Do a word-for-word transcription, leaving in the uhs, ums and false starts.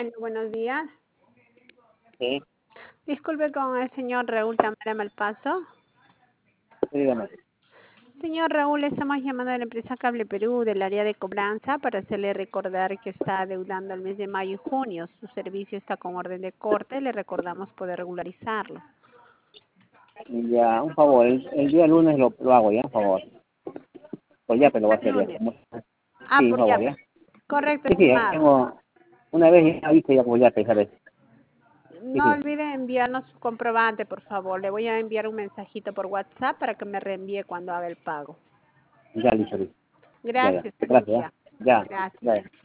Bueno, buenos días. Sí, Disculpe con el señor Raúl Tamara Malpaso. dígame. Señor Raúl, estamos llamando de la empresa Cable Perú del área de cobranza para hacerle recordar que está adeudando el mes de mayo y junio. Su servicio está con orden de corte. Le recordamos poder regularizarlo. Ya, un favor, el, el día lunes lo, lo hago ya, un favor. Pues ya, pero lo voy a hacer ya. Lunes. Como- Ah, Sí, un por favor, Yape. ya. Correcto, Sí, sí, ya estimado. tengo, una vez ya visto ya por ya, ¿sabes? Sí, No sí, olvide enviarnos su comprobante, por favor. Le voy a enviar un mensajito por WhatsApp para que me reenvíe cuando haga el pago. ya listo, listo. Ya, ya. Gracias, feliz Gracias, día. ya. Ya, Gracias. ya.